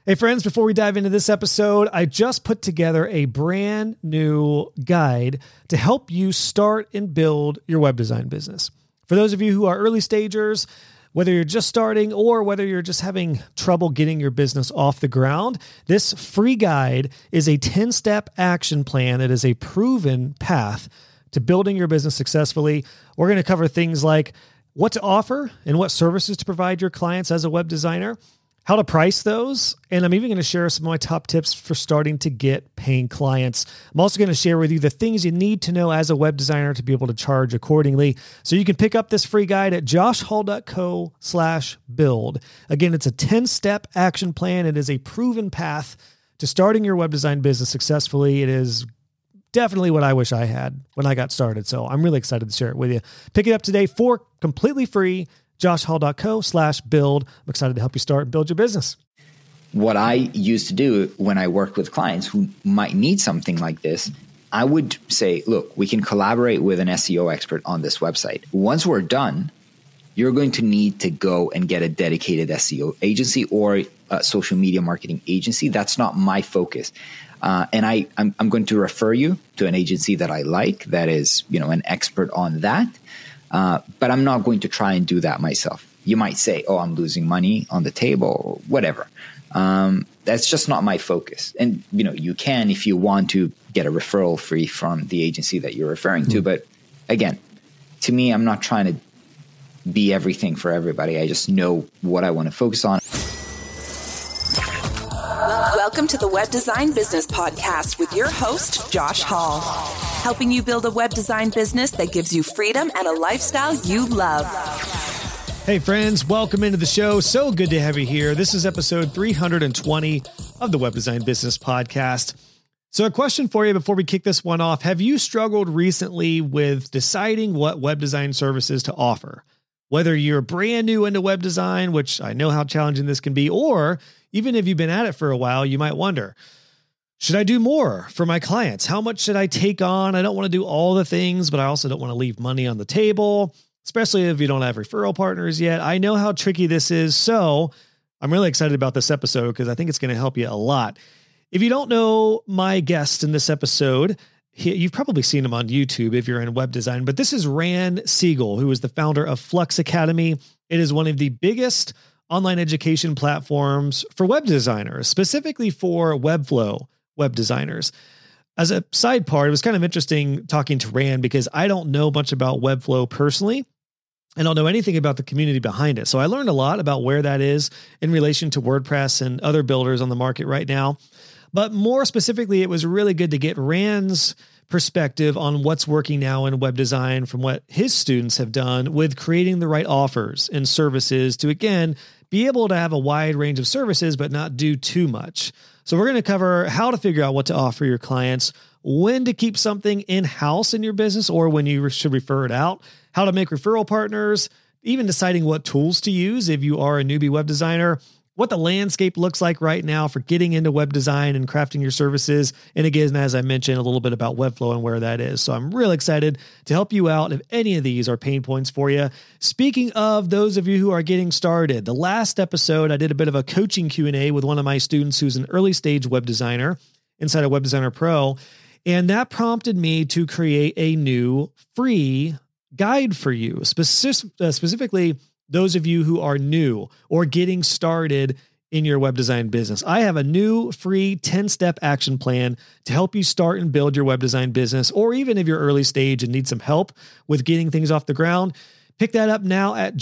Hey friends, before we dive into this episode, I just put together a brand new guide to help you start and build your web design business. For those of you who are early stagers, whether you're just starting or whether you're just having trouble getting your business off the ground, this free guide is a 10-step action plan that is a proven path to building your business successfully. We're going to cover things like what to offer and what services to provide your clients as a web designer, how to price those, and I'm even going to share some of my top tips for starting to get paying clients. I'm also going to share with you the things you need to know as a web designer to be able to charge accordingly. So you can pick up this free guide at joshhall.co/build. Again, it's a 10-step action plan. It is a proven path to starting your web design business successfully. It is definitely what I wish I had when I got started. So I'm really excited to share it with you. Pick it up today for completely free. joshhall.co/build. I'm excited to help you start and build your business. What I used to do when I worked with clients who might need something like this, I would say, look, we can collaborate with an SEO expert on this website. Once we're done, you're going to need to go and get a dedicated SEO agency or a social media marketing agency. That's not my focus. And I'm going to refer you to an agency that I like, that is, an expert on that. But I'm not going to try and do that myself. You might say, oh, I'm losing money on the table or whatever. That's just not my focus. And, you can, if you want to, get a referral free from the agency that you're referring to. But again, to me, I'm not trying to be everything for everybody. I just know what I want to focus on. Welcome to the Web Design Business Podcast with your host, Josh Hall, helping you build a web design business that gives you freedom and a lifestyle you love. Hey friends, welcome into the show. So good to have you here. This is episode 320 of the Web Design Business Podcast. So a question for you before we kick this one off. Have you struggled recently with deciding what web design services to offer? Whether you're brand new into web design, which I know how challenging this can be, or even if you've been at it for a while, you might wonder, should I do more for my clients? How much should I take on? I don't want to do all the things, but I also don't want to leave money on the table, especially if you don't have referral partners yet. I know how tricky this is, so I'm really excited about this episode because I think it's going to help you a lot. If you don't know my guest in this episode, you've probably seen him on YouTube if you're in web design, but this is Ran Siegel, who is the founder of Flux Academy. It is one of the biggest online education platforms for web designers, specifically for Webflow web designers. As a side part, it was kind of interesting talking to Ran because I don't know much about Webflow personally. I don't know anything about the community behind it. So I learned a lot about where that is in relation to WordPress and other builders on the market right now. But more specifically, it was really good to get Ran's perspective on what's working now in web design from what his students have done with creating the right offers and services to, again, be able to have a wide range of services, but not do too much. So we're going to cover how to figure out what to offer your clients, when to keep something in-house in your business or when you should refer it out, how to make referral partners, even deciding what tools to use if you are a newbie web designer, what the landscape looks like right now for getting into web design and crafting your services. And again, as I mentioned, a little bit about Webflow and where that is. So I'm really excited to help you out if any of these are pain points for you. Speaking of those of you who are getting started, the last episode, I did a bit of a coaching Q&A with one of my students who's an early stage web designer inside of Web Designer Pro. And that prompted me to create a new free guide for you, specifically those of you who are new or getting started in your web design business. I have a new free 10-step action plan to help you start and build your web design business, or even if you're early stage and need some help with getting things off the ground. Pick that up now at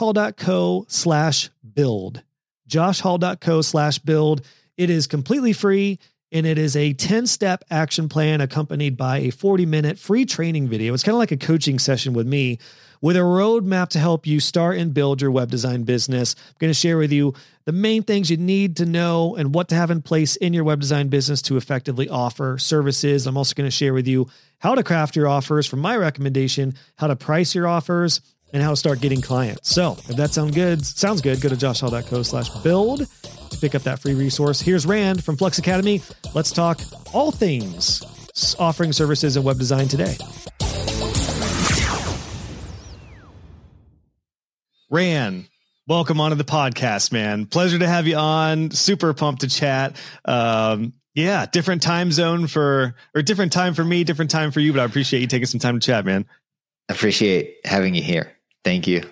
joshhall.co/build. joshhall.co/build. It is completely free, and it is a 10-step action plan accompanied by a 40-minute free training video. It's kind of like a coaching session with me, with a roadmap to help you start and build your web design business. I'm going to share with you the main things you need to know and what to have in place in your web design business to effectively offer services. I'm also going to share with you how to craft your offers from my recommendation, how to price your offers, and how to start getting clients. So if that sounds good, go to joshhall.co/build to pick up that free resource. Here's Rand from Flux Academy. Let's talk all things offering services in web design today. Ran, Welcome onto the podcast, man. Pleasure to have you on. Super pumped to chat. Yeah, different time zone different time for me, different time for you, but I appreciate you taking some time to chat, man. Appreciate having you here. Thank you.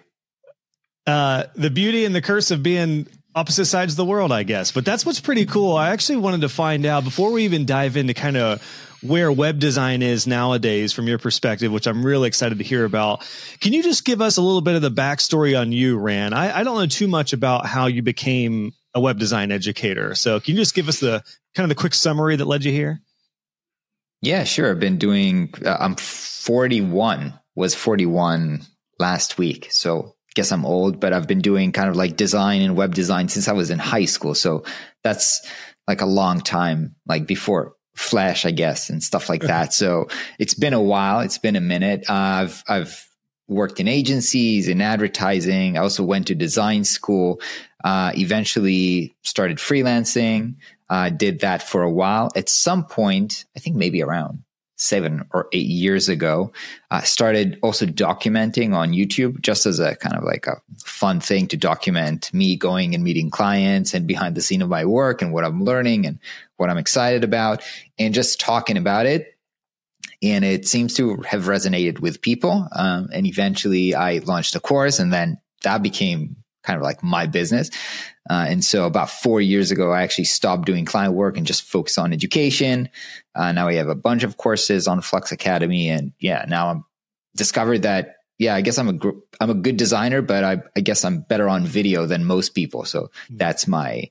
The beauty and the curse of being opposite sides of the world, I guess, but that's what's pretty cool. I actually wanted to find out before we even dive into kind of where web design is nowadays from your perspective, which I'm really excited to hear about. Can you just give us a little bit of the backstory on you, Ran? I don't know too much about how you became a web design educator. So can you just give us the kind of the quick summary that led you here? Yeah, sure. I've been doing, I'm 41, was 41 last week. So I guess I'm old, but I've been doing kind of like design and web design since I was in high school. So that's like a long time, like before Flash, I guess, and stuff like that. So it's been a while. It's been a minute. I've worked in agencies, in advertising. I also went to design school, eventually started freelancing, did that for a while. At some point, I think maybe around 7 or 8 years ago, started also documenting on YouTube just as a kind of like a fun thing to document me going and meeting clients and behind the scene of my work and what I'm learning and what I'm excited about and just talking about it. And it seems to have resonated with people. And eventually I launched a course and then that became kind of like my business. And so about 4 years ago, I actually stopped doing client work and just focused on education. Now we have a bunch of courses on Flux Academy. And yeah, now I'm discovered that, yeah, I guess I'm a good designer, but I guess I'm better on video than most people. So that's my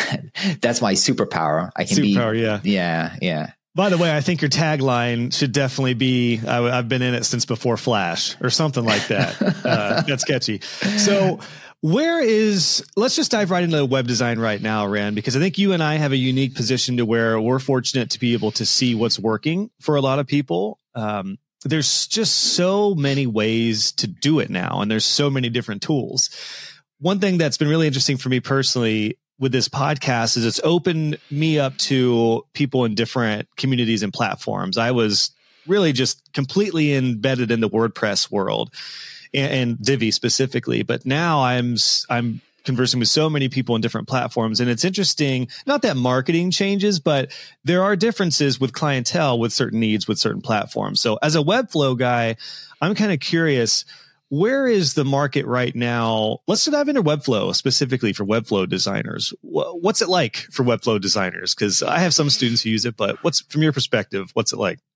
superpower. I can Yeah. By the way, I think your tagline should definitely be, I've been in it since before Flash or something like that. That's catchy. So let's just dive right into web design right now, Ran, because I think you and I have a unique position to where we're fortunate to be able to see what's working for a lot of people. There's just so many ways to do it now, and there's so many different tools. One thing that's been really interesting for me personally with this podcast is it's opened me up to people in different communities and platforms. I was really just completely embedded in the WordPress world and Divi specifically, but now I'm conversing with so many people in different platforms, and it's interesting. Not that marketing changes, but there are differences with clientele, with certain needs, with certain platforms. So as a Webflow guy, I'm kind of curious, where is the market right now? Let's dive into Webflow specifically for Webflow designers. What's it like for Webflow designers? Because I have some students who use it, but from your perspective, what's it like?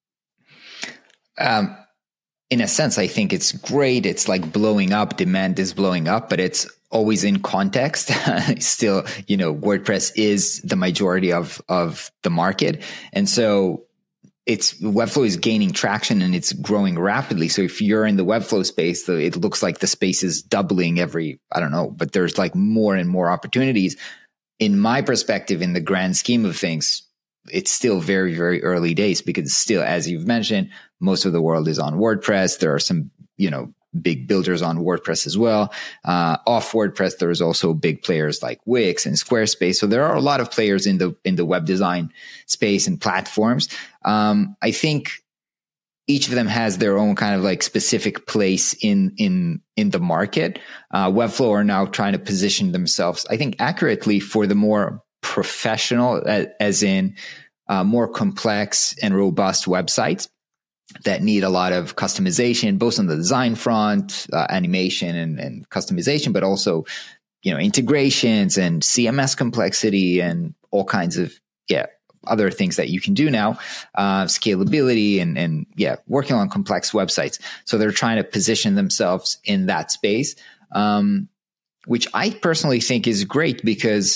In a sense, I think it's great. It's like blowing up. Demand is blowing up, but it's always in context. Still, WordPress is the majority of the market. And so Webflow is gaining traction and it's growing rapidly. So if you're in the Webflow space, it looks like the space is doubling I don't know, but there's like more and more opportunities. In my perspective, in the grand scheme of things, it's still very, very early days because still, as you've mentioned, most of the world is on WordPress. There are some, big builders on WordPress as well. Off WordPress, there's also big players like Wix and Squarespace. So there are a lot of players in the web design space and platforms. I think each of them has their own kind of like specific place in the market. Webflow are now trying to position themselves, I think, accurately for the more professional, as in more complex and robust websites that need a lot of customization, both on the design front, animation and customization, but also, integrations and CMS complexity and all kinds of, other things that you can do now, scalability and working on complex websites. So they're trying to position themselves in that space, which I personally think is great because,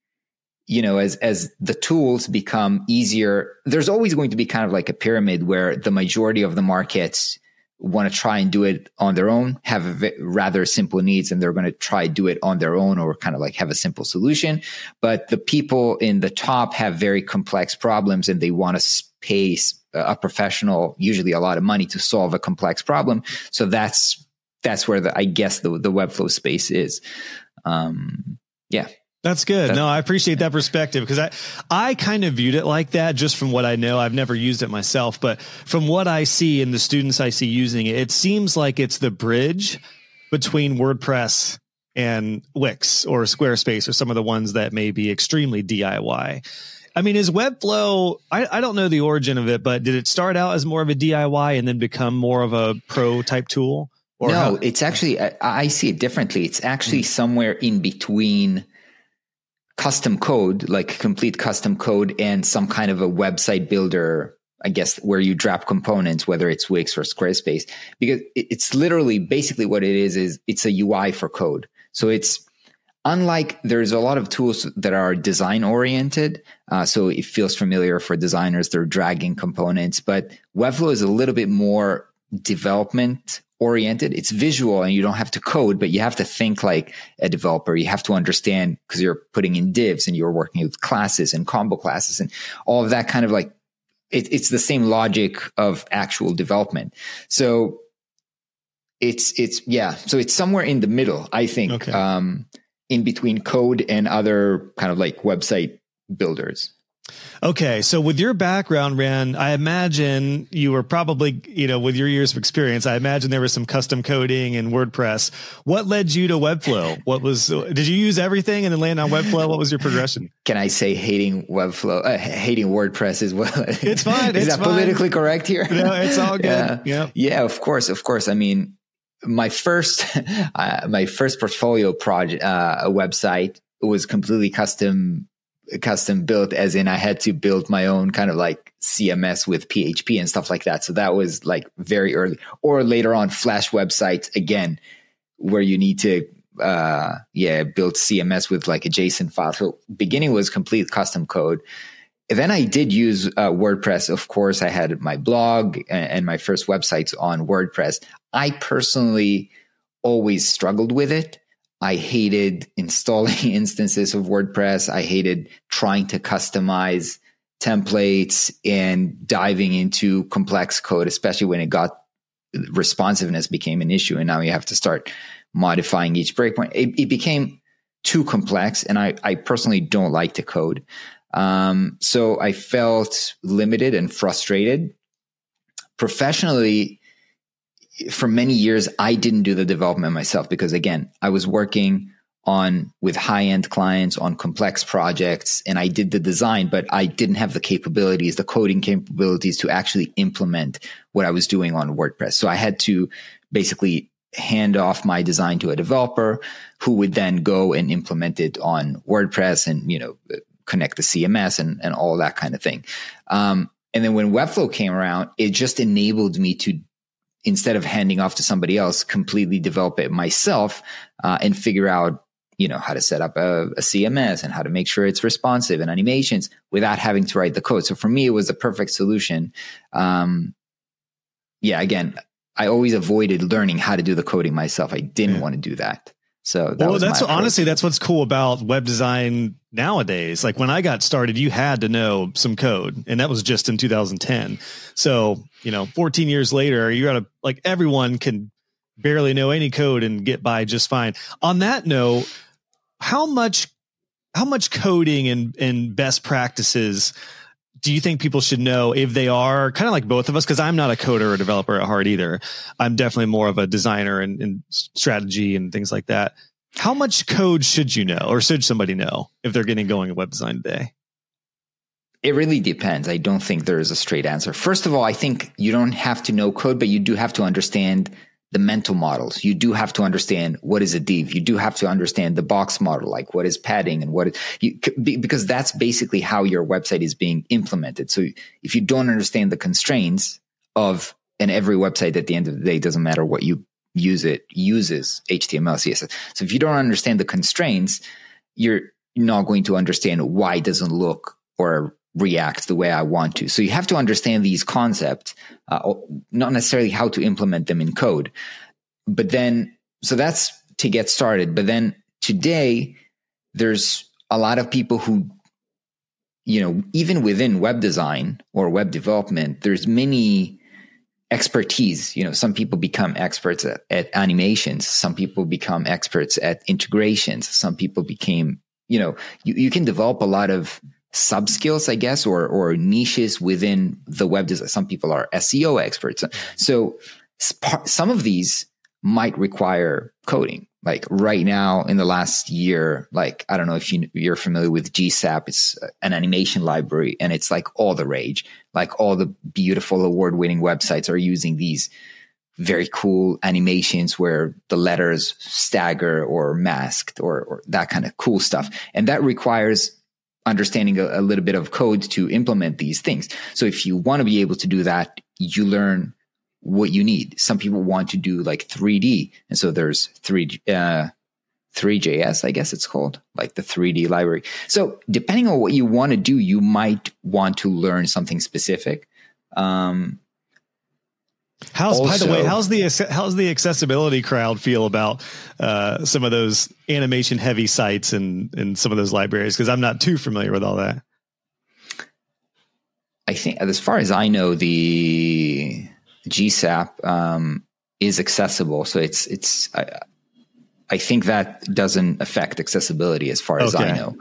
as the tools become easier, there's always going to be kind of like a pyramid where the majority of the markets want to try and do it on their own, have rather simple needs, and they're going to try do it on their own or kind of like have a simple solution. But the people in the top have very complex problems and they want to pay a professional, usually a lot of money, to solve a complex problem. So that's where I guess the Webflow space is. That's good. No, I appreciate that perspective because I kind of viewed it like that just from what I know. I've never used it myself, but from what I see and the students I see using it, it seems like it's the bridge between WordPress and Wix or Squarespace or some of the ones that may be extremely DIY. I mean, is Webflow, I don't know the origin of it, but did it start out as more of a DIY and then become more of a pro type tool? Or no, it's actually, I see it differently. It's actually somewhere in between custom code, like complete custom code, and some kind of a website builder, I guess, where you drop components, whether it's Wix or Squarespace, because it's literally basically what it is it's a UI for code. So it's unlike, there's a lot of tools that are design oriented. So it feels familiar for designers. They're dragging components, but Webflow is a little bit more development oriented. It's visual and you don't have to code, but you have to think like a developer. You have to understand, because you're putting in divs and you're working with classes and combo classes and all of that kind of like, it's the same logic of actual development. So so it's somewhere in the middle, I think, okay. In between code and other kind of like website builders. Okay. So with your background, Ran, I imagine you were probably, with your years of experience, I imagine there was some custom coding and WordPress. What led you to Webflow? Did you use everything and then land on Webflow? What was your progression? Can I say hating Webflow, hating WordPress as well? It's fine. Is that politically correct here? No, it's all good. Yeah, of course. I mean, my first portfolio project, website was completely custom built, as in I had to build my own kind of like CMS with PHP and stuff like that. So that was like very early, or later on Flash websites again, where you need to, build CMS with like a JSON file. So beginning was complete custom code. And then I did use WordPress. Of course, I had my blog and my first websites on WordPress. I personally always struggled with it. I hated installing instances of WordPress. I hated trying to customize templates and diving into complex code, especially when responsiveness became an issue. And now you have to start modifying each breakpoint. It became too complex, and I personally don't like to code. So I felt limited and frustrated. Professionally, for many years, I didn't do the development myself because, again, I was working with high-end clients on complex projects, and I did the design, but I didn't have the coding capabilities to actually implement what I was doing on WordPress. So I had to basically hand off my design to a developer who would then go and implement it on WordPress and, connect the CMS and all that kind of thing. And then when Webflow came around, it just enabled me to, instead of handing off to somebody else, completely develop it myself and figure out, how to set up a CMS and how to make sure it's responsive and animations without having to write the code. So for me, it was the perfect solution. Again, I always avoided learning how to do the coding myself. I didn't want to do that. So that's what's cool about web design nowadays. Like when I got started, you had to know some code, and that was just in 2010. So, 14 years later, you're at everyone can barely know any code and get by just fine. On that note, how much coding and best practices do you think people should know if they are kind of like both of us? Because I'm not a coder or developer at heart either. I'm definitely more of a designer and strategy and things like that. How much code should you know, or should somebody know if they're getting going in web design today? It really depends. I don't think there is a straight answer. First of all, I think you don't have to know code, but you do have to understand the mental models. You do have to understand what is a div. You do have to understand the box model, like what is padding and because that's basically how your website is being implemented. So if you don't understand the constraints and every website at the end of the day, doesn't matter what you use, it uses HTML, CSS. So if you don't understand the constraints, you're not going to understand why it doesn't look or react the way I want to. So you have to understand these concepts, not necessarily how to implement them in code. But then, so that's to get started. But then today, there's a lot of people who, even within web design or web development, there's many expertise. Some people become experts at animations. Some people become experts at integrations. Some people became, you can develop a lot of sub skills, I guess, or niches within the web design. Some people are SEO experts. So some of these might require coding, Like right now in the last year, like, I don't know if you're familiar with GSAP. It's an animation library, and it's like all the rage. Like all the beautiful award-winning websites are using these very cool animations where the letters stagger or masked or that kind of cool stuff. And that requires understanding a little bit of code to implement these things. So if you want to be able to do that, you learn what you need. Some people want to do like 3D. And so there's 3JS, I guess it's called, like the 3D library. So depending on what you want to do, you might want to learn something specific. By the way, how's the accessibility crowd feel about some of those animation heavy sites and some of those libraries? Because I'm not too familiar with all that. I think, as far as I know, the GSAP is accessible. So I think that doesn't affect accessibility as far as I know.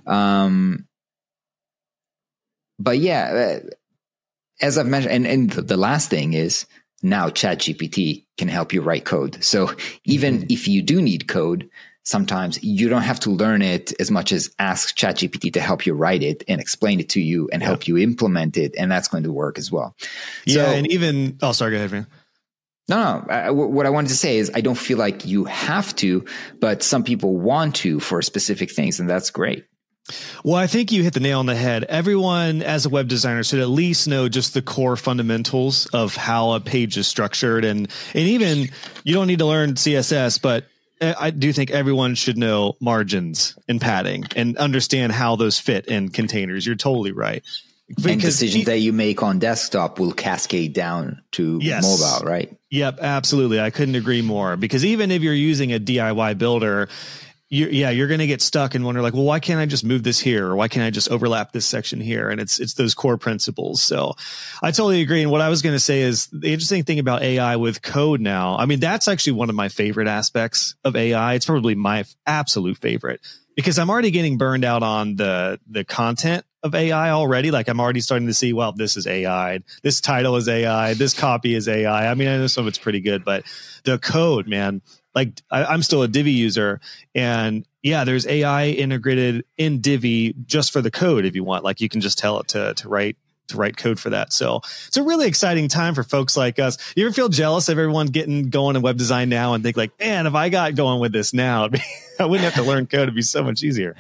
But yeah, as I've mentioned, and the last thing is now ChatGPT can help you write code. So even if you do need code, sometimes you don't have to learn it as much as ask ChatGPT to help you write it and explain it to you and help you implement it. And that's going to work as well. Yeah. And even, sorry, go ahead, man. No. What I wanted to say is I don't feel like you have to, but some people want to for specific things, and that's great. Well, I think you hit the nail on the head. Everyone as a web designer should at least know just the core fundamentals of how a page is structured. And even you don't need to learn CSS, but I do think everyone should know margins and padding and understand how those fit in containers. You're totally right. Because and decisions that you make on desktop will cascade down to mobile, right? Yep, absolutely. I couldn't agree more, because even if you're using a DIY builder, you're going to get stuck and wonder like, well, why can't I just move this here? Or why can't I just overlap this section here? And it's those core principles. So I totally agree. And what I was going to say is the interesting thing about AI with code now, I mean, that's actually one of my favorite aspects of AI. It's probably my absolute favorite, because I'm already getting burned out on the content of AI already. Like I'm already starting to see, well, this is AI. This title is AI. This copy is AI. I mean, I know some of it's pretty good, but the code, man, like I'm still a Divi user, and yeah, there's AI integrated in Divi just for the code. If you want, like you can just tell it to write code for that. So it's a really exciting time for folks like us. You ever feel jealous of everyone getting going in web design now and think like, man, if I got going with this now, I wouldn't have to learn code. It'd be so much easier.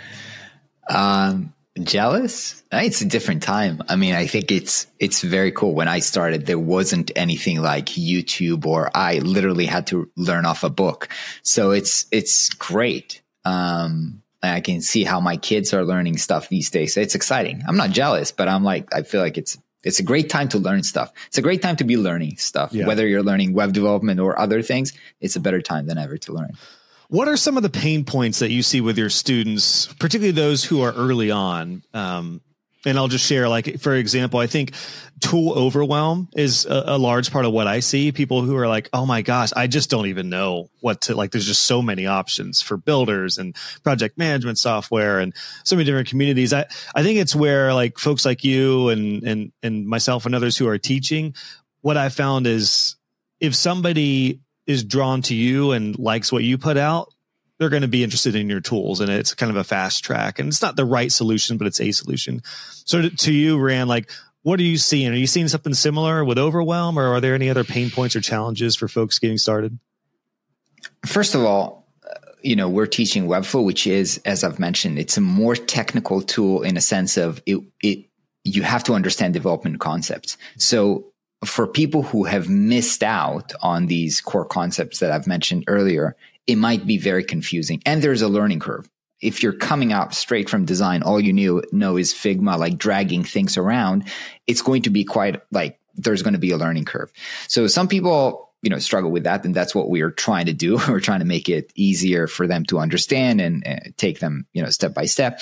Jealous? It's a different time. I mean, I think it's very cool. When I started, there wasn't anything like YouTube, or I literally had to learn off a book. So it's great. I can see how my kids are learning stuff these days. It's exciting. I'm not jealous, but I feel like it's a great time to learn stuff. It's a great time to be learning stuff. Yeah. Whether you're learning web development or other things, it's a better time than ever to learn. What are some of the pain points that you see with your students, particularly those who are early on? And I'll just share, like, for example, I think tool overwhelm is a large part of what I see. People who are like, oh my gosh, I just don't even know what to, like, there's just so many options for builders and project management software and so many different communities. I think it's where like folks like you and myself and others who are teaching, what I found is if somebody is drawn to you and likes what you put out, they're going to be interested in your tools, and it's kind of a fast track, and it's not the right solution, but it's a solution. So to you, Ran, like, what are you seeing? Are you seeing something similar with overwhelm, or are there any other pain points or challenges for folks getting started? First of all, we're teaching Webflow, which is, as I've mentioned, it's a more technical tool in a sense of you have to understand development concepts. So for people who have missed out on these core concepts that I've mentioned earlier, it might be very confusing, and there's a learning curve. If you're coming out straight from design, all you know is Figma, like dragging things around, it's going to be quite like there's going to be a learning curve. So some people, struggle with that, and that's what we are trying to do. We're trying to make it easier for them to understand and take them, step by step.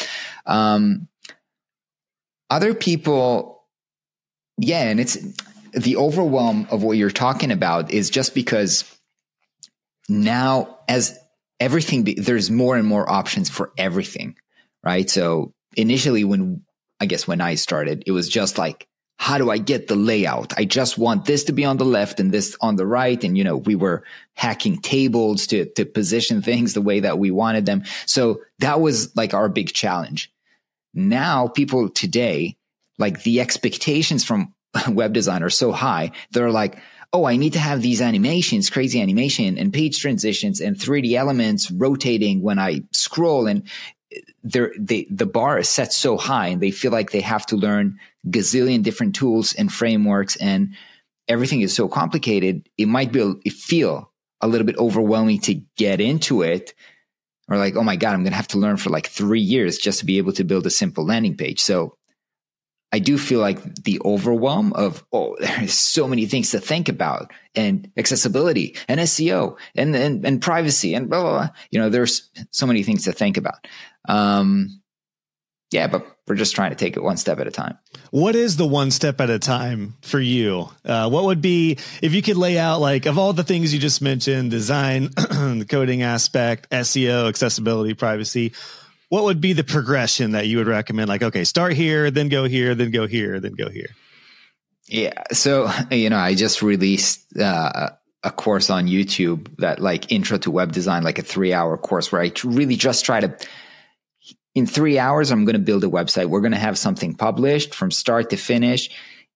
Other people, and it's the overwhelm of what you're talking about is just because now, as everything, there's more and more options for everything, right? So initially when I started, it was just like how do I get the layout? I just want this to be on the left and this on the right. And, we were hacking tables to position things the way that we wanted them. So that was like our big challenge. Now people today, like the expectations from web design are so high. They're like, oh, I need to have these animations, crazy animation and page transitions and 3D elements rotating when I scroll. And the bar is set so high and they feel like they have to learn gazillion different tools and frameworks and everything is so complicated. It feel a little bit overwhelming to get into it, or like, oh my God, I'm going to have to learn for like 3 years just to be able to build a simple landing page. So I do feel like the overwhelm of, there's so many things to think about, and accessibility and SEO and privacy and blah, blah, blah. There's so many things to think about. But we're just trying to take it one step at a time. What is the one step at a time for you? What would be, if you could lay out, like, of all the things you just mentioned, design, the coding aspect, SEO, accessibility, privacy, what would be the progression that you would recommend? Like, okay, start here, then go here, then go here, then go here. Yeah. So, I just released a course on YouTube, that like intro to web design, like a 3-hour course where I really just try to, in 3 hours, I'm going to build a website. We're going to have something published from start to finish.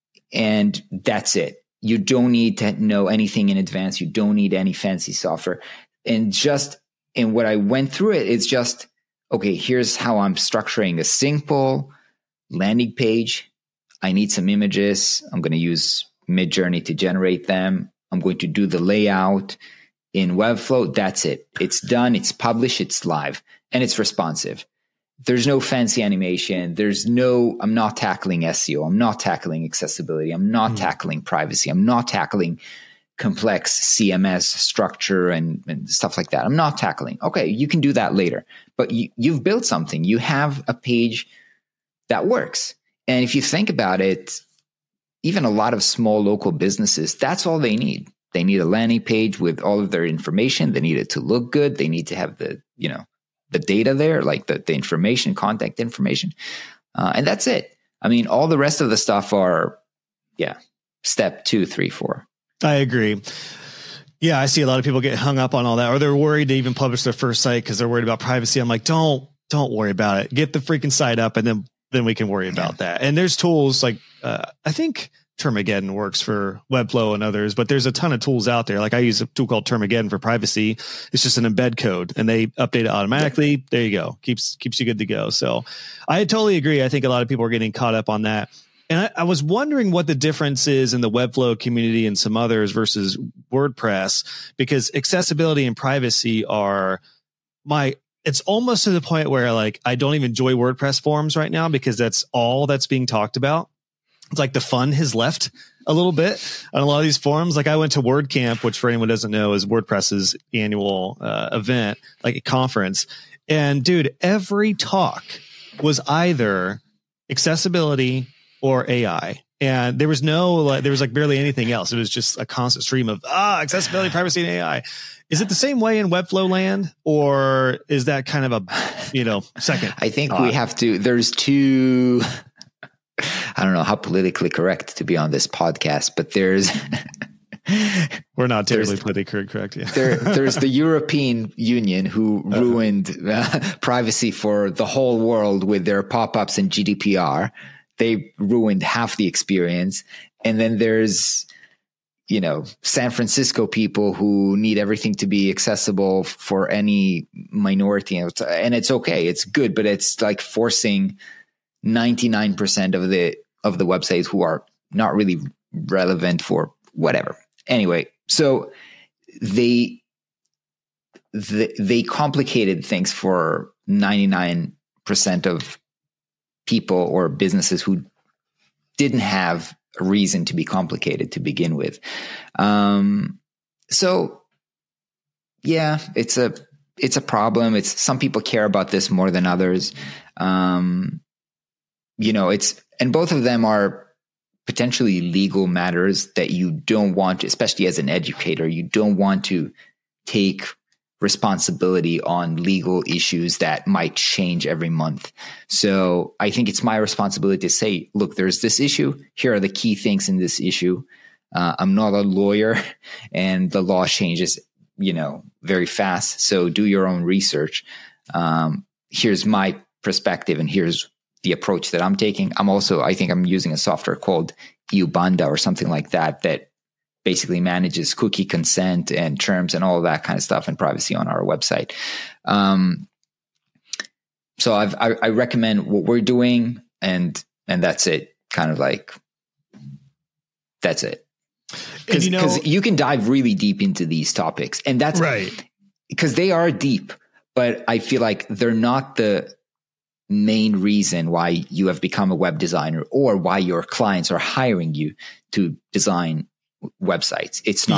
And that's it. You don't need to know anything in advance. You don't need any fancy software. And what I went through it's just, okay, here's how I'm structuring a simple landing page. I need some images. I'm going to use Midjourney to generate them. I'm going to do the layout in Webflow. That's it. It's done. It's published. It's live and it's responsive. There's no fancy animation. I'm not tackling SEO. I'm not tackling accessibility. I'm not tackling privacy. I'm not tackling complex CMS structure and stuff like that. I'm not tackling. Okay, you can do that later. But you've built something. You have a page that works. And if you think about it, even a lot of small local businesses, that's all they need. They need a landing page with all of their information. They need it to look good. They need to have the data there, like the information, contact information. And that's it. I mean, all the rest of the stuff are, step 2, 3, 4. I agree. Yeah, I see a lot of people get hung up on all that, or they're worried to even publish their first site because they're worried about privacy. I'm like, don't worry about it. Get the freaking site up, and then we can worry about that. And there's tools like, I think Termageddon works for Webflow and others, but there's a ton of tools out there. Like I use a tool called Termageddon for privacy. It's just an embed code and they update it automatically. Yeah. There you go. Keeps you good to go. So I totally agree. I think a lot of people are getting caught up on that. And I was wondering what the difference is in the Webflow community and some others versus WordPress, because accessibility and privacy it's almost to the point where like, I don't even enjoy WordPress forums right now because that's all that's being talked about. It's like the fun has left a little bit on a lot of these forums. Like I went to WordCamp, which for anyone who doesn't know is WordPress's annual event, like a conference. And dude, every talk was either accessibility or AI. And there was like barely anything else. It was just a constant stream of accessibility, privacy, and AI. Is it the same way in Webflow land, or is that kind of a, second? I think we have to, there's two, I don't know how politically correct to be on this podcast, but we're not terribly politically correct. Yeah. There's the European Union who ruined privacy for the whole world with their pop-ups and GDPR. They ruined half the experience. And then there's, San Francisco people who need everything to be accessible for any minority. And it's okay. It's good, but it's like forcing 99% of the websites who are not really relevant for whatever. Anyway, so they complicated things for 99% of people or businesses who didn't have a reason to be complicated to begin with. So yeah, it's a problem. Some people care about this more than others. And both of them are potentially legal matters that you don't want, especially as an educator, you don't want to take responsibility on legal issues that might change every month. So I think it's my responsibility to say, look, there's this issue. Here are the key things in this issue. I'm not a lawyer, and the law changes, very fast. So do your own research. Here's my perspective, and here's the approach that I'm taking. I think I'm using a software called Ubanda or something like that basically manages cookie consent and terms and all of that kind of stuff and privacy on our website. So I recommend what we're doing, and that's it. Kind of like, that's it. Because you can dive really deep into these topics, and that's right, because they are deep, but I feel like they're not the main reason why you have become a web designer or why your clients are hiring you to design websites. It's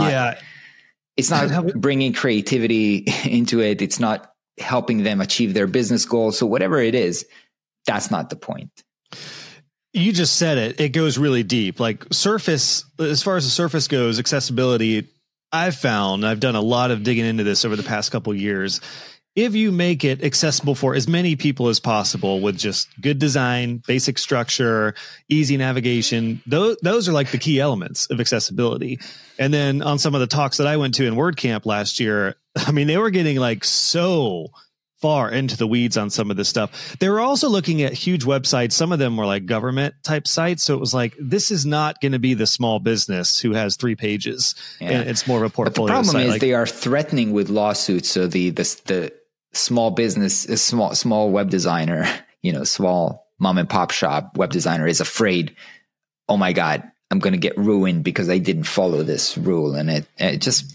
not bringing creativity into it. It's not helping them achieve their business goals. So whatever it is, that's not the point. You just said it. It goes really deep. Like Surface, as far as the Surface goes, accessibility, I've done a lot of digging into this over the past couple of years. If you make it accessible for as many people as possible with just good design, basic structure, easy navigation, those are like the key elements of accessibility. And then on some of the talks that I went to in WordCamp last year, I mean, they were getting like so far into the weeds on some of this stuff. They were also looking at huge websites. Some of them were like government type sites. So it was like, this is not going to be the small business who has 3 pages. Yeah. And it's more of a portfolio. But the problem site. is they are threatening with lawsuits. So the small business, small web designer, small mom and pop shop web designer is afraid, oh my God, I'm going to get ruined because I didn't follow this rule. And it just,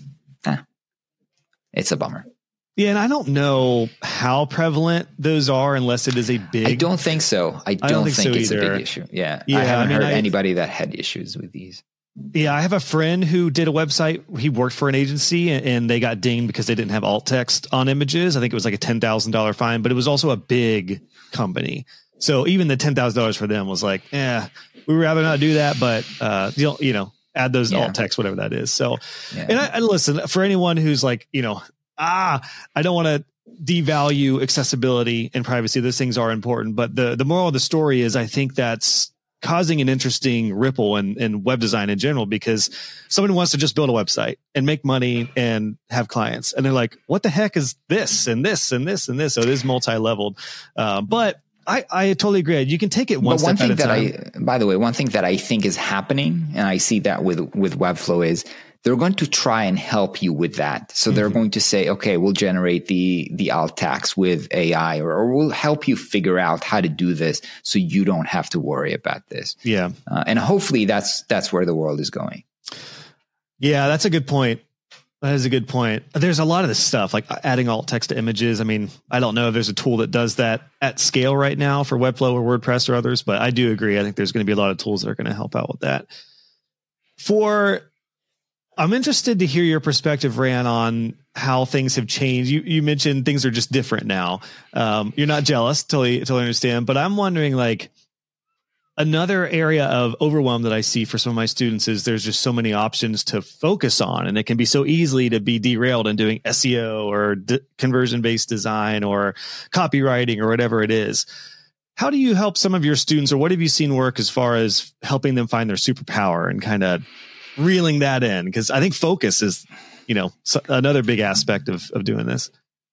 it's a bummer. Yeah. And I don't know how prevalent those are unless it is a big. I don't think so. I don't think it's a big issue. Yeah. I haven't heard anybody that had issues with these. Yeah, I have a friend who did a website. He worked for an agency and they got dinged because they didn't have alt text on images. I think it was like a $10,000 fine, but it was also a big company. So even the $10,000 for them was like, we would rather not do that, but add those alt text, whatever that is. So, and I listen, for anyone who's like, I don't want to devalue accessibility and privacy. Those things are important, but the moral of the story is I think that's causing an interesting ripple in web design in general, because someone wants to just build a website and make money and have clients. And they're like, what the heck is this and this and this and this? So it is multi-leveled. But I totally agree. You can take it one step at a time. By the way, one thing that I think is happening, and I see that with Webflow, is they're going to try and help you with that. So they're going to say, okay, we'll generate the alt text with AI, or we'll help you figure out how to do this so you don't have to worry about this. Yeah. And hopefully that's where the world is going. Yeah, that's a good point. That is a good point. There's a lot of this stuff like adding alt text to images. I mean, I don't know if there's a tool that does that at scale right now for Webflow or WordPress or others, but I do agree. I think there's going to be a lot of tools that are going to help out with that. I'm interested to hear your perspective, Ran, on how things have changed. You mentioned things are just different now. You're not jealous, totally understand. But I'm wondering, like, another area of overwhelm that I see for some of my students is there's just so many options to focus on, and it can be so easily to be derailed in doing SEO or conversion-based design or copywriting or whatever it is. How do you help some of your students, or what have you seen work as far as helping them find their superpower and kind of reeling that in? Because I think focus is, another big aspect of doing this.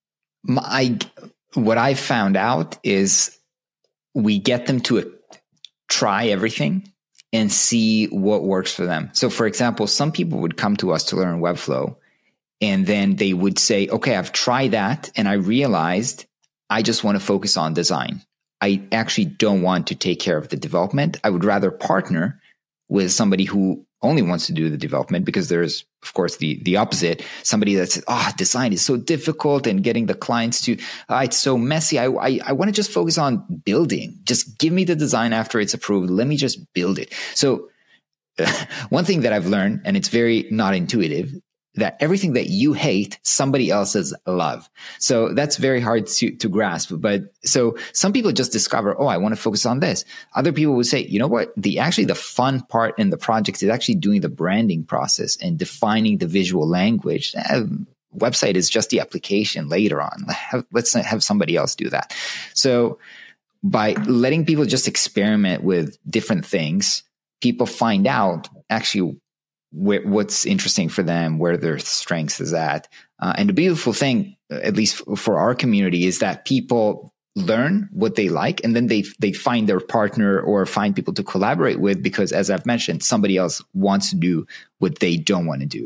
What I found out is we get them to try everything and see what works for them. So for example, some people would come to us to learn Webflow, and then they would say, okay, I've tried that and I realized I just want to focus on design. I actually don't want to take care of the development. I would rather partner with somebody who only wants to do the development, because there's, of course, the opposite. Somebody that says, design is so difficult, and getting the clients to, it's so messy. I want to just focus on building. Just give me the design after it's approved. Let me just build it. So one thing that I've learned, and it's very not intuitive, that everything that you hate, somebody else's love. So that's very hard to grasp. But so some people just discover, I want to focus on this. Other people would say, you know what? The fun part in the project is actually doing the branding process and defining the visual language. website is just the application later on. Let's have somebody else do that. So by letting people just experiment with different things, people find out actually what's interesting for them, where their strengths is at. And the beautiful thing, at least for our community, is that people learn what they like, and then they find their partner or find people to collaborate with, because as I've mentioned, somebody else wants to do what they don't want to do.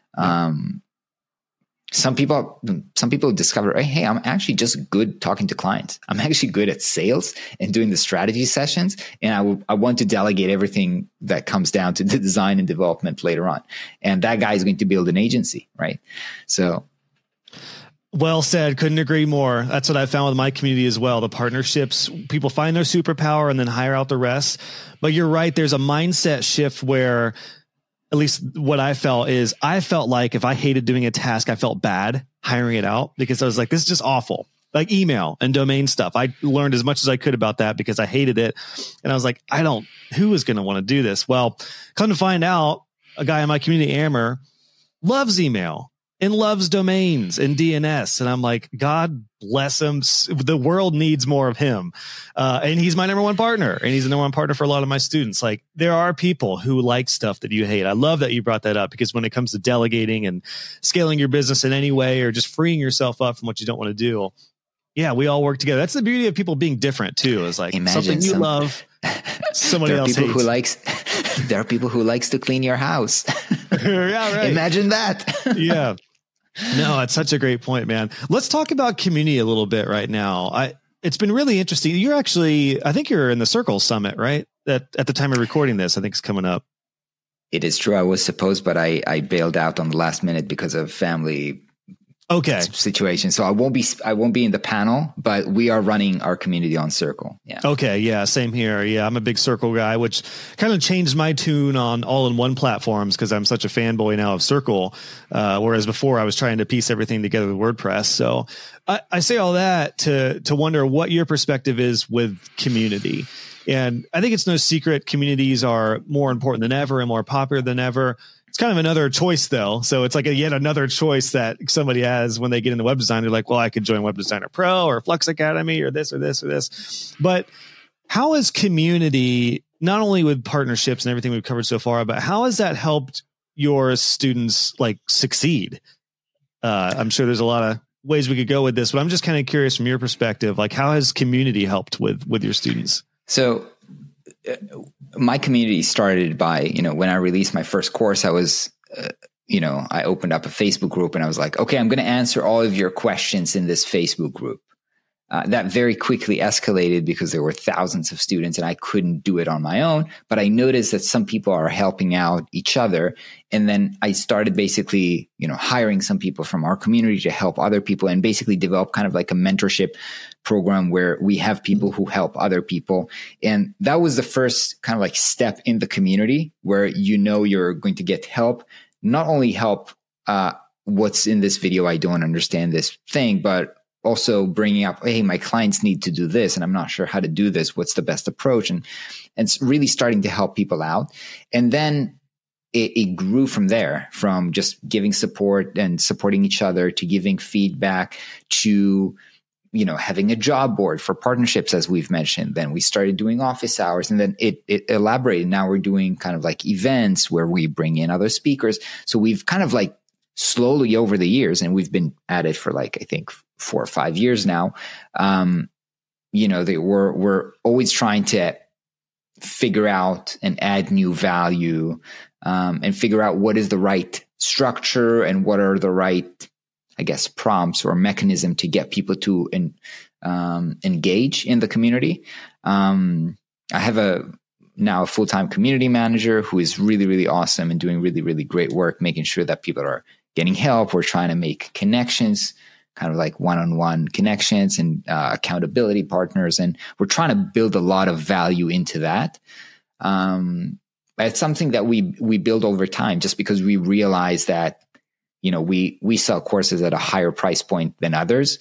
Some people discover, hey, I'm actually just good talking to clients. I'm actually good at sales and doing the strategy sessions. And I want to delegate everything that comes down to the design and development later on. And that guy is going to build an agency, right? So. Well said. Couldn't agree more. That's what I found with my community as well. The partnerships, people find their superpower and then hire out the rest. But you're right. There's a mindset shift where, at least what I felt like if I hated doing a task, I felt bad hiring it out, because I was like, this is just awful. Like email and domain stuff. I learned as much as I could about that because I hated it. And I was like, who is going to want to do this? Well, come to find out, a guy in my community, Amber, loves email and loves domains and DNS. And I'm like, God bless him. The world needs more of him. And he's my number one partner, and he's the number one partner for a lot of my students. Like, there are people who like stuff that you hate. I love that you brought that up, because when it comes to delegating and scaling your business in any way, or just freeing yourself up from what you don't want to do, yeah, we all work together. That's the beauty of people being different too. Is like, something you love, somebody else hates. There are people who likes to clean your house. Yeah, right. Imagine that. Yeah. No, it's such a great point, man. Let's talk about community a little bit right now. It's been really interesting. I think you're in the Circle Summit, right? At the time of recording this, I think it's coming up. It is true. I was supposed, but I bailed out on the last minute because of family situation. So I won't be in the panel, but we are running our community on Circle. Yeah. Okay. Yeah. Same here. Yeah. I'm a big Circle guy, which kind of changed my tune on all-in-one platforms, because I'm such a fanboy now of Circle. Whereas before I was trying to piece everything together with WordPress. So I say all that to wonder what your perspective is with community. And I think it's no secret communities are more important than ever and more popular than ever. It's kind of another choice, though. So it's like yet another choice that somebody has when they get into web design. They're like, well, I could join Web Designer Pro or Flux Academy or this or this or this. But how is community, not only with partnerships and everything we've covered so far, but how has that helped your students succeed? I'm sure there's a lot of ways we could go with this, but I'm just kind of curious from your perspective, how has community helped with your students? So my community started by, when I released my first course, I was, I opened up a Facebook group and I was like, okay, I'm going to answer all of your questions in this Facebook group. That very quickly escalated because there were thousands of students and I couldn't do it on my own. But I noticed that some people are helping out each other. And then I started basically, hiring some people from our community to help other people, and basically develop kind of like a mentorship program where we have people who help other people. And that was the first kind of step in the community where you're going to get help, not only help what's in this video, I don't understand this thing, but also bringing up, hey, my clients need to do this and I'm not sure how to do this. What's the best approach? And it's really starting to help people out. And then it grew from there, from just giving support and supporting each other to giving feedback to, having a job board for partnerships, as we've mentioned. Then we started doing office hours, and then it elaborated. Now we're doing kind of events where we bring in other speakers. So we've kind of slowly over the years, and we've been at it for I think 4 or 5 years now. We're always trying to figure out and add new value, and figure out what is the right structure and what are the right, prompts or mechanism to get people to engage in the community. I have now a full-time community manager who is really, really awesome and doing really, really great work, making sure that people are getting help. We're trying to make connections, kind of one-on-one connections and accountability partners. And we're trying to build a lot of value into that. It's something that we build over time, just because we realize that, we sell courses at a higher price point than others.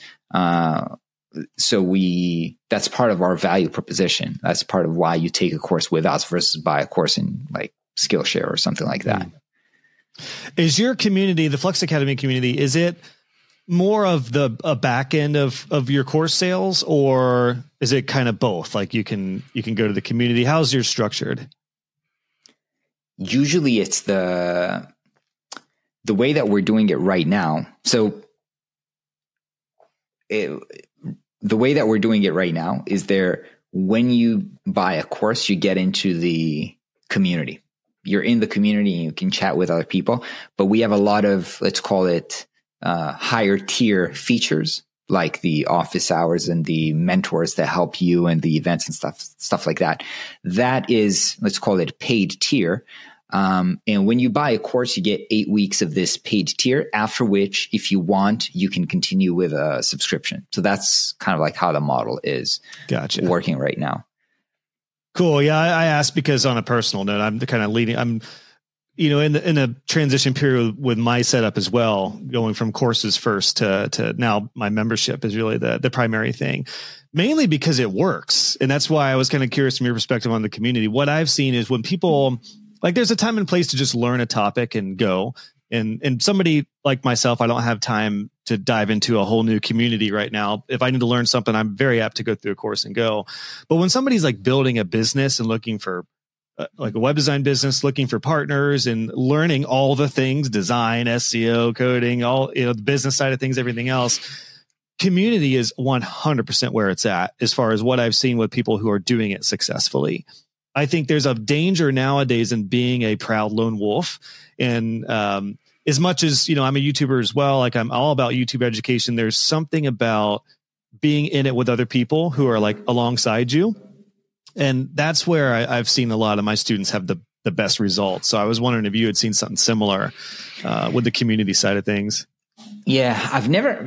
So that's part of our value proposition. That's part of why you take a course with us versus buy a course in Skillshare or something like that. Is your community, the Flux Academy community, is it more of a back end of your course sales, or is it kind of both? Like you can go to the community. How's yours structured? Usually it's the way that we're doing it right now. So the way that we're doing it right now is when you buy a course, you get into the community. You're in the community and you can chat with other people, but we have a lot of, let's call it, higher tier features like the office hours and the mentors that help you and the events and stuff like that. That is, let's call it paid tier. And when you buy a course, you get 8 weeks of this paid tier, after which, if you want, you can continue with a subscription. So that's kind of like how the model is working right now. Cool. Yeah. I asked because on a personal note, I'm kind of I'm in a transition period with my setup as well, going from courses first to now my membership is really the primary thing, mainly because it works. And that's why I was kind of curious from your perspective on the community. What I've seen is when people, like, there's a time and place to just learn a topic and go. And somebody like myself, I don't have time to dive into a whole new community right now. If I need to learn something, I'm very apt to go through a course and go. But when somebody's like building a business and looking for like a web design business, looking for partners and learning all the things, design, SEO, coding, all, the business side of things, everything else, community is 100% where it's at as far as what I've seen with people who are doing it successfully. I think there's a danger nowadays in being a proud lone wolf. And as much as, I'm a YouTuber as well, like I'm all about YouTube education, there's something about being in it with other people who are like alongside you. And that's where I've seen a lot of my students have the best results. So I was wondering if you had seen something similar with the community side of things. Yeah, I've never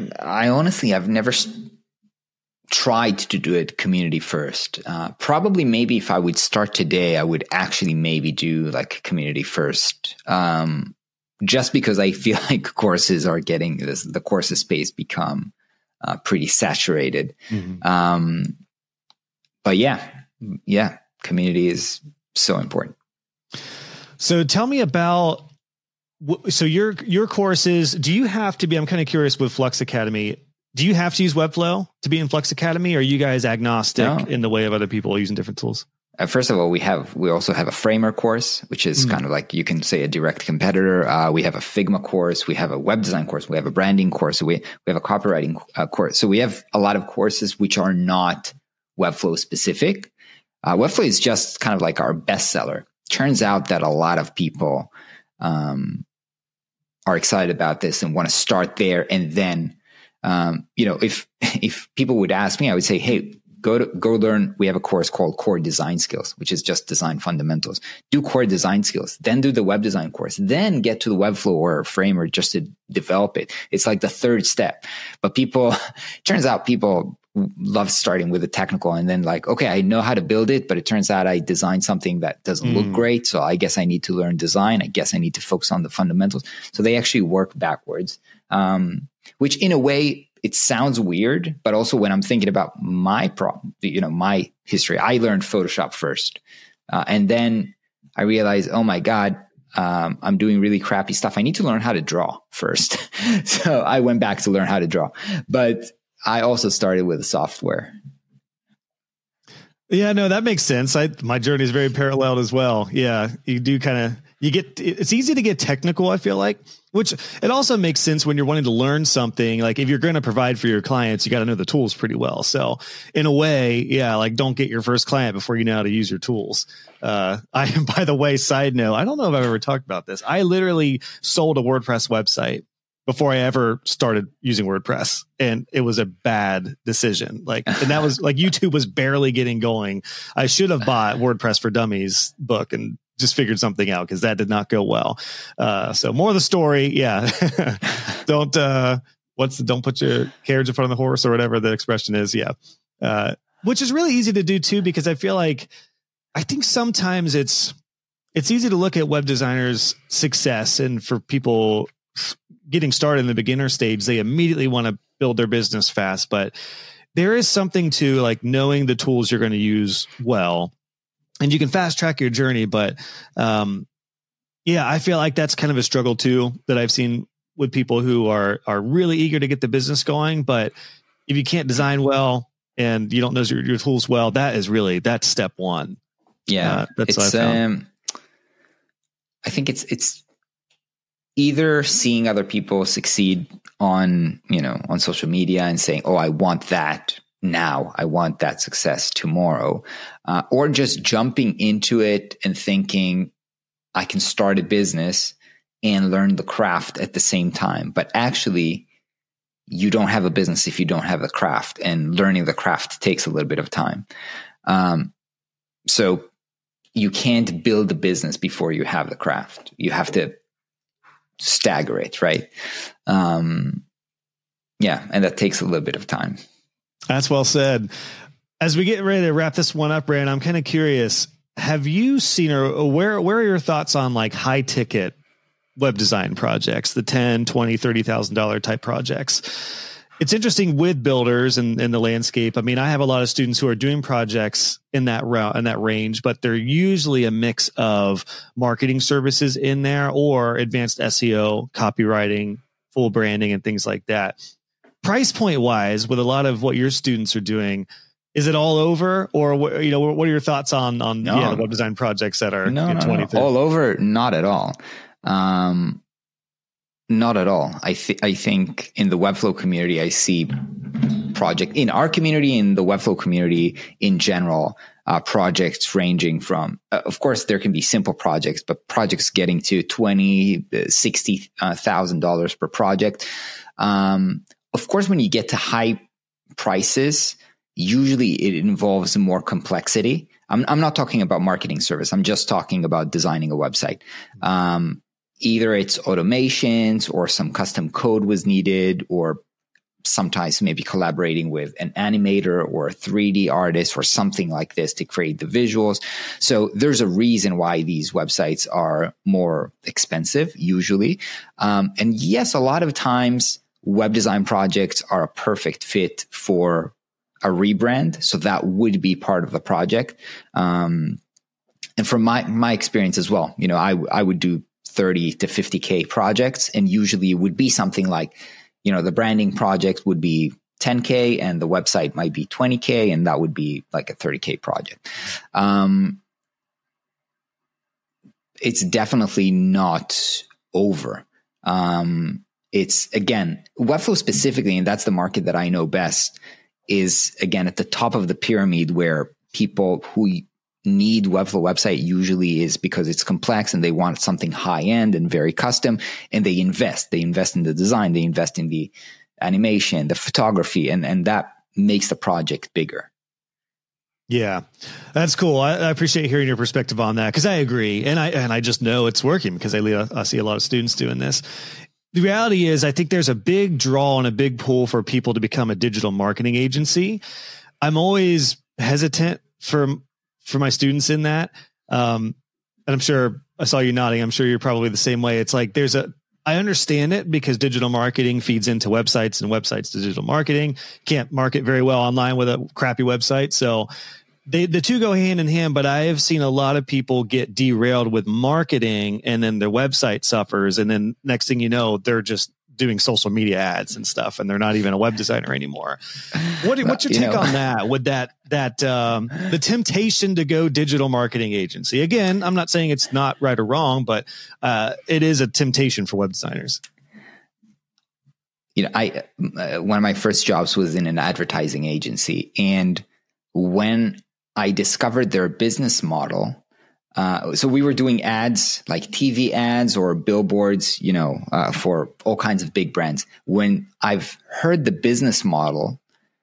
tried to do it community first. Probably maybe if I would start today, I would actually maybe do like community first. Just because I feel like courses are getting the courses space become pretty saturated. Mm-hmm. But yeah, community is so important. So tell me about, so your courses, do you have to be, I'm kind of curious with Flux Academy, do you have to use Webflow to be in Flux Academy? Or are you guys agnostic in the way of other people using different tools? First of all, we also have a Framer course, which is kind of like, you can say, a direct competitor. We have a Figma course. We have a web design course. We have a branding course. We have a copywriting course. So we have a lot of courses which are not Webflow specific. Webflow is just kind of like our bestseller. Turns out that a lot of people are excited about this and want to start there. And then, if people would ask me, I would say, hey, go learn. We have a course called Core Design Skills, which is just design fundamentals. Do core design skills, then do the web design course, then get to the Webflow or Framer just to develop it. It's like the third step. But turns out people love starting with the technical and then like, okay, I know how to build it, but it turns out I designed something that doesn't look great. So I guess I need to learn design. I guess I need to focus on the fundamentals. So they actually work backwards, which in a way, it sounds weird, but also when I'm thinking about my my history, I learned Photoshop first. And then I realized, oh my God, I'm doing really crappy stuff. I need to learn how to draw first. So I went back to learn how to draw, but I also started with software. Yeah, no, that makes sense. My journey is very paralleled as well. Yeah, you do it's easy to get technical, I feel like, which it also makes sense when you're wanting to learn something. Like if you're going to provide for your clients, you got to know the tools pretty well. So in a way, yeah, like don't get your first client before you know how to use your tools. By the way, side note, I don't know if I've ever talked about this. I literally sold a WordPress website before I ever started using WordPress. And it was a bad decision. And that was like, YouTube was barely getting going. I should have bought WordPress for Dummies book and just figured something out because that did not go well. So more of the story. Yeah. Don't put your carriage in front of the horse or whatever the expression is. Yeah. Which is really easy to do too, because I feel like, I think sometimes it's easy to look at web designers' success, and for people getting started in the beginner stage, they immediately want to build their business fast. But there is something to like knowing the tools you're going to use well, and you can fast track your journey. But Yeah, I feel like that's kind of a struggle too that I've seen with people who are really eager to get the business going, but if you can't design well and you don't know your tools well, that's step one. Yeah, that's what I found. I think it's either seeing other people succeed on social media and saying, "Oh, I want that now. I want that success tomorrow," or just jumping into it and thinking, I can start a business and learn the craft at the same time. But actually, you don't have a business if you don't have the craft, and learning the craft takes a little bit of time. So you can't build a business before you have the craft. You have to stagger it, right? And that takes a little bit of time. That's well said. As we get ready to wrap this one up, Brand, I'm kind of curious. Have you seen, or where are your thoughts on like high ticket web design projects, the $10,000, $20,000, $30,000 type projects? It's interesting with builders and the landscape. I mean, I have a lot of students who are doing projects in that range, but they're usually a mix of marketing services in there or advanced SEO, copywriting, full branding, and things like that. Price point wise, with a lot of what your students are doing, is it all over, or what are your thoughts on the web design projects that are 20, all over? Not at all. Not at all. I think in the Webflow community, I see in our community, in the Webflow community in general, projects ranging from, of course, there can be simple projects, but projects getting to $20,000, $60,000 per project. Of course, when you get to high prices, usually it involves more complexity. I'm not talking about marketing service. I'm just talking about designing a website. Either it's automations or some custom code was needed, or sometimes maybe collaborating with an animator or a 3D artist or something like this to create the visuals. So there's a reason why these websites are more expensive usually. And yes, a lot of times web design projects are a perfect fit for a rebrand. So that would be part of the project. And from my experience as well, I would do 30 to 50K projects, and usually it would be something like, the branding project would be 10K and the website might be 20K, and that would be like a 30K project. It's definitely not over. It's, again, Webflow specifically, and that's the market that I know best, is again at the top of the pyramid, where people who need Webflow website usually is because it's complex and they want something high end and very custom, and they invest in the design, they invest in the animation, the photography, and that makes the project bigger. Yeah, that's cool. I appreciate hearing your perspective on that, because I agree. And I just know it's working because I see a lot of students doing this. The reality is, I think there's a big draw and a big pull for people to become a digital marketing agency. I'm always hesitant for my students in that. And I'm sure, I saw you nodding, I'm sure you're probably the same way. It's like I understand it because digital marketing feeds into websites and websites to digital marketing. Can't market very well online with a crappy website. So the two go hand in hand, but I have seen a lot of people get derailed with marketing, and then their website suffers. And then next thing you know, they're just doing social media ads and stuff, and they're not even a web designer anymore. What's your take on that? With the temptation to go digital marketing agency? Again, I'm not saying it's not right or wrong, but it is a temptation for web designers. One of my first jobs was in an advertising agency, and when I discovered their business model, so we were doing ads, like TV ads or billboards, for all kinds of big brands. When I've heard the business model,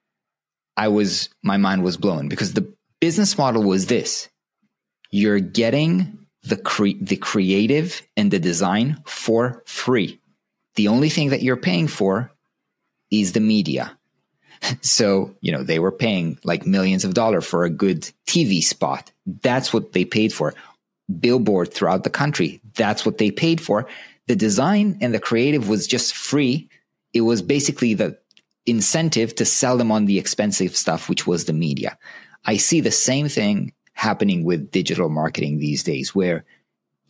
my mind was blown, because the business model was this: you're getting the creative and the design for free. The only thing that you're paying for is the media. So, they were paying like millions of dollars for a good TV spot. That's what they paid for. Billboard throughout the country. That's what they paid for. The design and the creative was just free. It was basically the incentive to sell them on the expensive stuff, which was the media. I see the same thing happening with digital marketing these days, where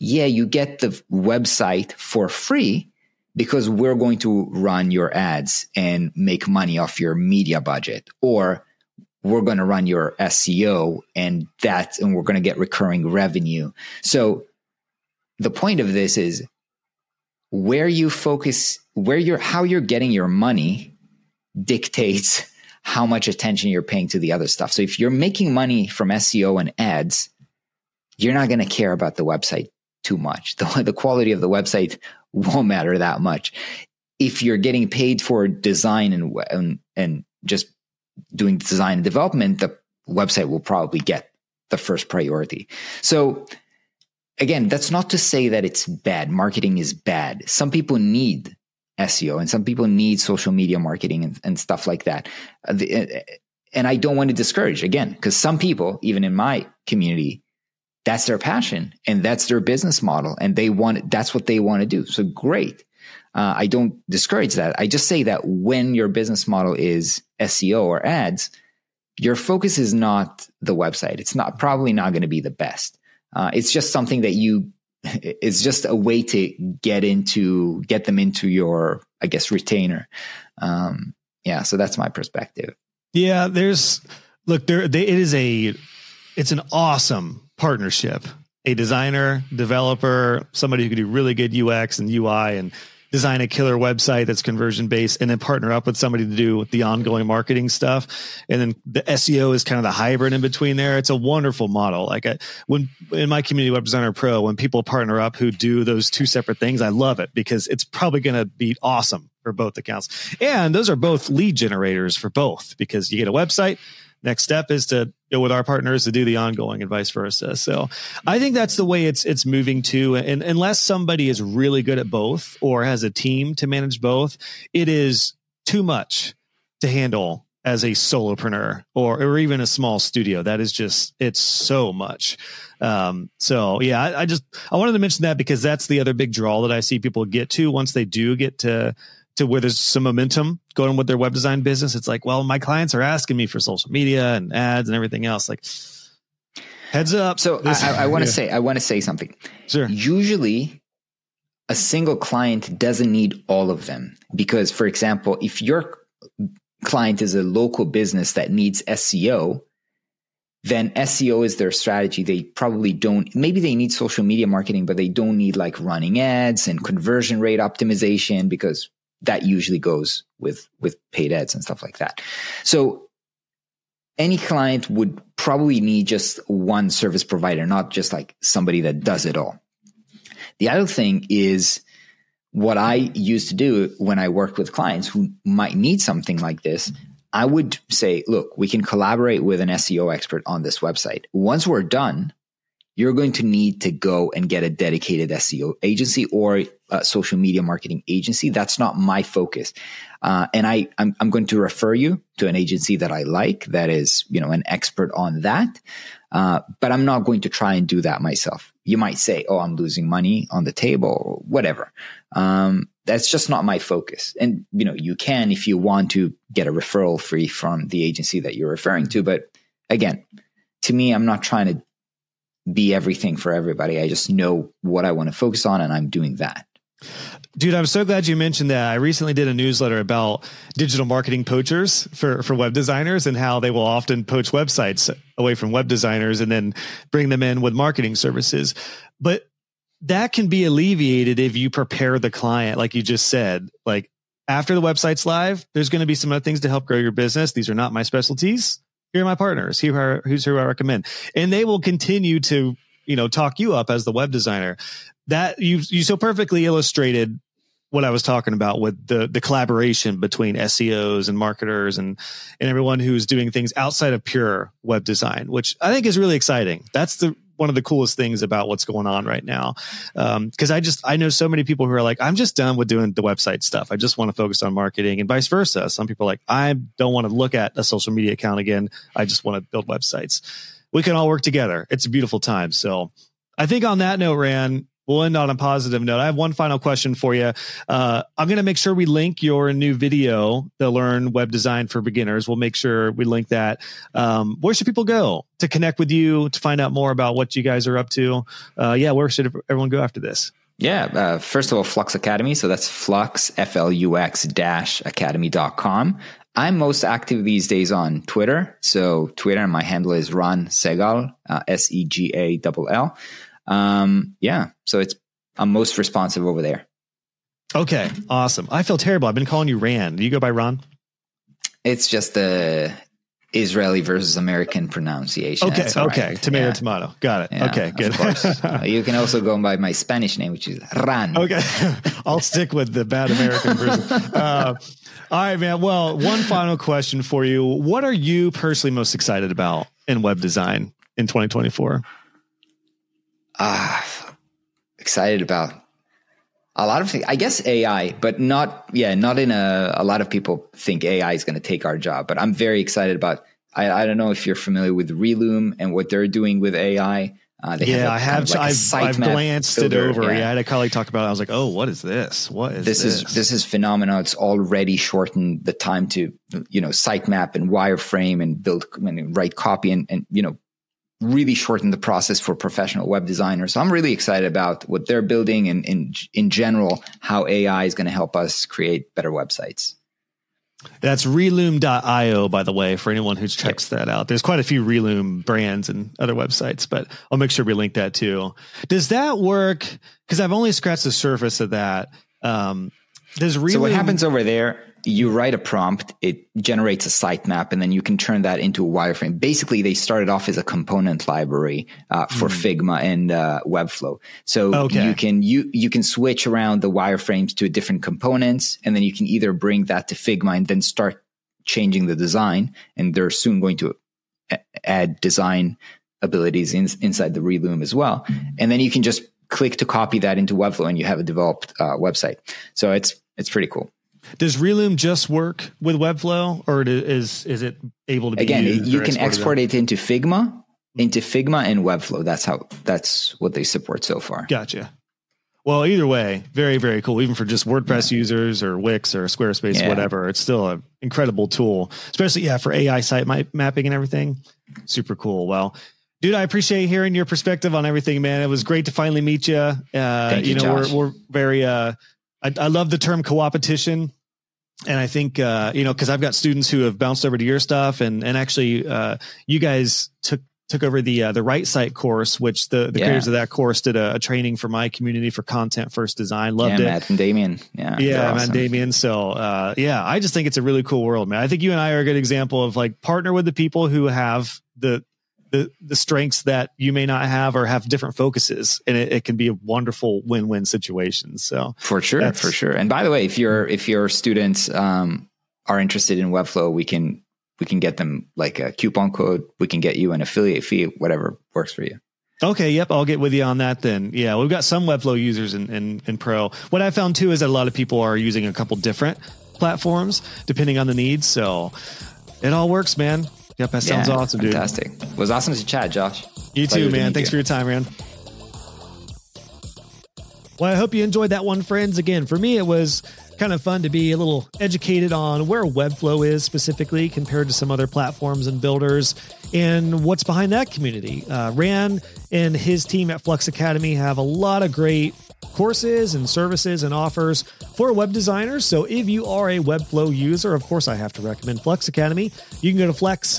yeah, you get the website for free because we're going to run your ads and make money off your media budget, or we're going to run your SEO and we're going to get recurring revenue. So the point of this is where you focus, how you're getting your money dictates how much attention you're paying to the other stuff. So if you're making money from SEO and ads, you're not going to care about the website too much. The quality of the website won't matter that much. If you're getting paid for design and just doing design and development, the website will probably get the first priority. So again, that's not to say that it's bad. Marketing is bad. Some people need SEO and some people need social media marketing and stuff like that. And I don't want to discourage, again, because some people, even in my community, that's their passion and that's their business model and that's what they want to do. So great. I don't discourage that. I just say that when your business model is SEO or ads, your focus is not the website. It's probably not going to be the best. It's just something that it's just a way to get them into your, I guess, retainer. So that's my perspective. Yeah. It's an awesome partnership. A designer, developer, somebody who can do really good UX and UI and design a killer website that's conversion based, and then partner up with somebody to do the ongoing marketing stuff. And then the SEO is kind of the hybrid in between there. It's a wonderful model. Like when in my community, Web Designer Pro, when people partner up who do those two separate things, I love it because it's probably going to be awesome for both accounts. And those are both lead generators for both, because you get a website. Next step is to go with our partners to do the ongoing and vice versa. So I think that's the way it's moving to. And unless somebody is really good at both or has a team to manage both, it is too much to handle as a solopreneur or even a small studio. That is just, it's so much. I wanted to mention that because that's the other big draw that I see people get to once they do get to where there's some momentum going with their web design business. It's like, well, my clients are asking me for social media and ads and everything else. Like, heads up. So I want to say something. Sure. Usually a single client doesn't need all of them because, for example, if your client is a local business that needs SEO, then SEO is their strategy. They probably maybe they need social media marketing, but they don't need like running ads and conversion rate optimization because that usually goes with paid ads and stuff like that. So any client would probably need just one service provider, not just like somebody that does it all. The other thing is what I used to do when I worked with clients who might need something like this. I would say, look, we can collaborate with an SEO expert on this website. Once we're done, you're going to need to go and get a dedicated SEO agency or a social media marketing agency. That's not my focus. And I'm going to refer you to an agency that I like, that is, an expert on that. But I'm not going to try and do that myself. You might say, oh, I'm losing money on the table or whatever. That's just not my focus. And, you can, if you want to get a referral free from the agency that you're referring to. But again, to me, I'm not trying to be everything for everybody. I just know what I want to focus on and I'm doing that. Dude, I'm so glad you mentioned that. I recently did a newsletter about digital marketing poachers for web designers and how they will often poach websites away from web designers and then bring them in with marketing services. But that can be alleviated if you prepare the client, like you just said. Like after the website's live, there's going to be some other things to help grow your business. These are not my specialties. Here are my partners. Who's who I recommend. And they will continue to, talk you up as the web designer. That you so perfectly illustrated what I was talking about with the collaboration between SEOs and marketers and everyone who's doing things outside of pure web design, which I think is really exciting. That's one of the coolest things about what's going on right now. Because I know so many people who are like, I'm just done with doing the website stuff. I just want to focus on marketing, and vice versa. Some people are like, I don't want to look at a social media account again. I just want to build websites. We can all work together. It's a beautiful time. So I think on that note, Ran, We'll end on a positive note. I have one final question for you. I'm going to make sure we link your new video, the Learn Web Design for Beginners. We'll make sure we link that. Where should people go to connect with you, to find out more about what you guys are up to? Where should everyone go after this? Yeah. First of all, Flux Academy. So that's Flux, FLUX-academy.com. I'm most active these days on Twitter. So Twitter, my handle is Ran Segall, Segall. So I'm most responsive over there. Okay, awesome. I feel terrible. I've been calling you Ran. Do you go by Ran? It's just the Israeli versus American pronunciation. Okay, That's all right. Tomato. Got it. Yeah, okay, good. Of course. You can also go by my Spanish name, which is Ran. Okay, I'll stick with the bad American version. All right, man. Well, one final question for you. What are you personally most excited about in web design in 2024? Excited about a lot of things. I guess AI, but not in a lot of people think AI is going to take our job, but I'm very excited about, I don't know if you're familiar with Reloom and what they're doing with AI. I've glanced it over. Yeah. I had a colleague talk about it. I was like, oh, what is this? This is phenomenal. It's already shortened the time to, sitemap and wireframe and build and write copy and really shorten the process for professional web designers. So I'm really excited about what they're building and in general, how AI is going to help us create better websites. That's Reloom.io, by the way, for anyone who checks that out. There's quite a few Reloom brands and other websites, but I'll make sure we link that too. Does that work? Because I've only scratched the surface of that. Does Reloom... So what happens over there, you write a prompt, it generates a sitemap, and then you can turn that into a wireframe. Basically, they started off as a component library for Figma and Webflow. So you can switch around the wireframes to different components, and then you can either bring that to Figma and then start changing the design. And they're soon going to add design abilities inside the Reloom as well. And then you can just click to copy that into Webflow, and you have a developed website. So it's pretty cool. Does Reloom just work with Webflow, or is it able to be used? You can export it into Figma and Webflow. That's what they support so far. Gotcha. Well, either way, very, very cool. Even for just WordPress users or Wix or Squarespace, whatever, it's still an incredible tool, especially for AI site mapping and everything. Super cool. Well, dude, I appreciate hearing your perspective on everything, man. It was great to finally meet you. Thank you, Josh. We're very, I love the term co-opetition. And I think, because I've got students who have bounced over to your stuff and actually, you guys took over the Right Site course, which the creators of that course did a training for my community for content first design. Loved it. Matt and Damien. Matt and Damien. So, I just think it's a really cool world, man. I think you and I are a good example of partner with the people who have the strengths that you may not have or have different focuses, and it can be a wonderful win-win situation. So for sure. And by the way, if your students are interested in Webflow, we can get them like a coupon code. We can get you an affiliate fee, whatever works for you. Okay. Yep. I'll get with you on that then. Yeah. We've got some Webflow users in Pro. What I found too is that a lot of people are using a couple different platforms depending on the needs. So it all works, man. Yep, that sounds awesome, dude. Fantastic. It was awesome to chat, Josh. You too, man. Thanks for your time, man. Well, I hope you enjoyed that one, friends. Again, for me, it was kind of fun to be a little educated on where Webflow is specifically compared to some other platforms and builders and what's behind that community. Ran and his team at Flux Academy have a lot of great courses and services and offers for web designers. So if you are a Webflow user, of course, I have to recommend Flux Academy. You can go to Flux,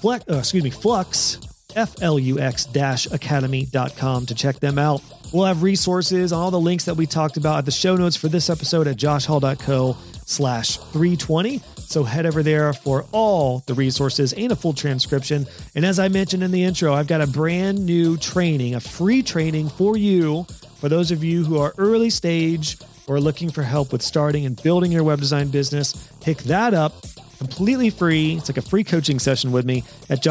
FLUX-academy.com to check them out. We'll have resources on all the links that we talked about at the show notes for this episode at joshhall.co/320. So head over there for all the resources and a full transcription. And as I mentioned in the intro, I've got a brand new training, a free training for you, for those of you who are early stage or looking for help with starting and building your web design business. Pick that up completely free. It's like a free coaching session with me at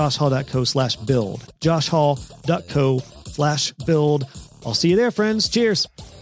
joshhall.co/build. joshhall.co/build. I'll see you there, friends. Cheers.